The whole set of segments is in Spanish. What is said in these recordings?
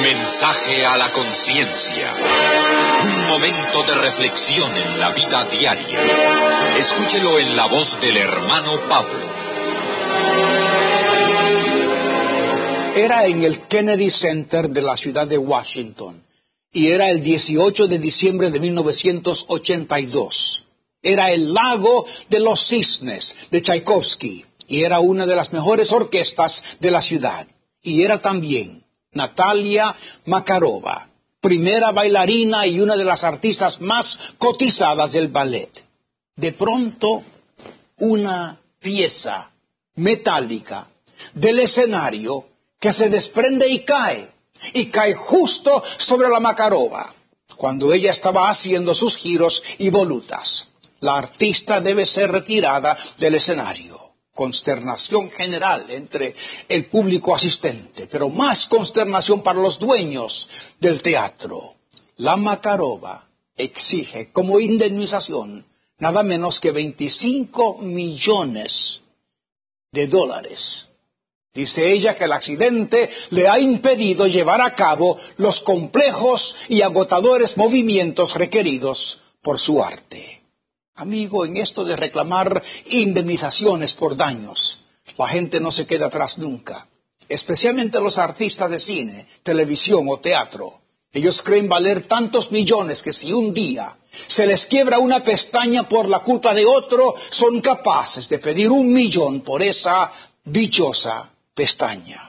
Mensaje a la conciencia. Un momento de reflexión en la vida diaria. Escúchelo en la voz del hermano Pablo. Era en el Kennedy Center de la ciudad de Washington, y era el 18 de diciembre de 1982. Era el Lago de los Cisnes de Tchaikovsky, y era una de las mejores orquestas de la ciudad. Y era también Natalia Makarova, primera bailarina y una de las artistas más cotizadas del ballet. De pronto, una pieza metálica del escenario que se desprende y cae justo sobre la Makarova, cuando ella estaba haciendo sus giros y volutas. La artista debe ser retirada del escenario. Consternación general entre el público asistente, pero más consternación para los dueños del teatro. La Makarova exige como indemnización nada menos que $25 millones. Dice ella que el accidente le ha impedido llevar a cabo los complejos y agotadores movimientos requeridos por su arte. Amigo, en esto de reclamar indemnizaciones por daños, la gente no se queda atrás nunca, especialmente los artistas de cine, televisión o teatro. Ellos creen valer tantos millones que si un día se les quiebra una pestaña por la culpa de otro, son capaces de pedir $1 millón por esa dichosa pestaña.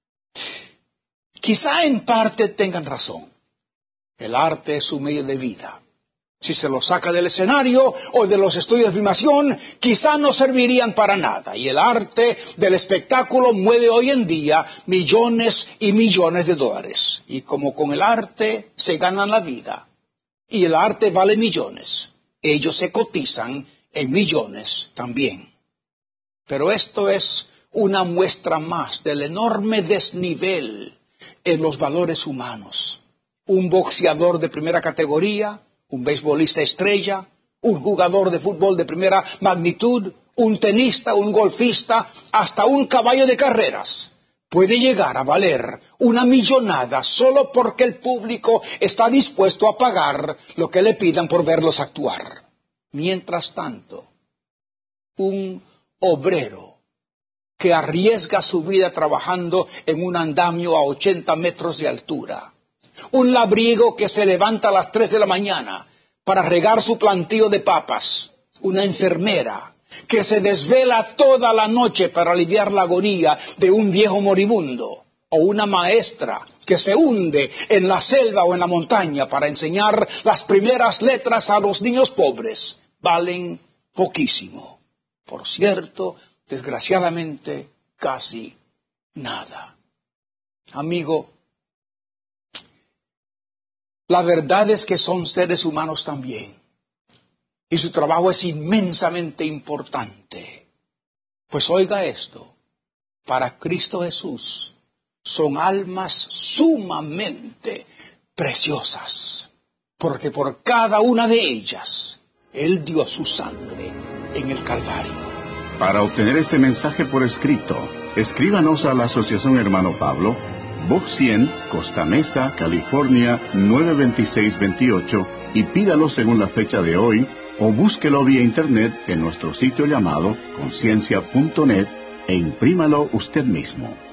Quizá en parte tengan razón. El arte es su medio de vida. Si se lo saca del escenario o de los estudios de filmación, quizá no servirían para nada. Y el arte del espectáculo mueve hoy en día millones y millones de dólares. Y como con el arte se ganan la vida, y el arte vale millones, ellos se cotizan en millones también. Pero esto es una muestra más del enorme desnivel en los valores humanos. Un boxeador de primera categoría, un beisbolista estrella, un jugador de fútbol de primera magnitud, un tenista, un golfista, hasta un caballo de carreras puede llegar a valer una millonada solo porque el público está dispuesto a pagar lo que le pidan por verlos actuar. Mientras tanto, un obrero que arriesga su vida trabajando en un andamio a 80 metros de altura, un labriego que se levanta a las 3 de la mañana para regar su plantío de papas, una enfermera que se desvela toda la noche para aliviar la agonía de un viejo moribundo, o una maestra que se hunde en la selva o en la montaña para enseñar las primeras letras a los niños pobres, valen poquísimo. Por cierto, desgraciadamente, casi nada. Amigo, la verdad es que son seres humanos también, y su trabajo es inmensamente importante. Pues oiga esto, para Cristo Jesús son almas sumamente preciosas, porque por cada una de ellas Él dio su sangre en el Calvario. Para obtener este mensaje por escrito, escríbanos a la Asociación Hermano Pablo, Box 100, Costa Mesa, California, 92628, y pídalo según la fecha de hoy, o búsquelo vía internet en nuestro sitio llamado conciencia.net e imprímalo usted mismo.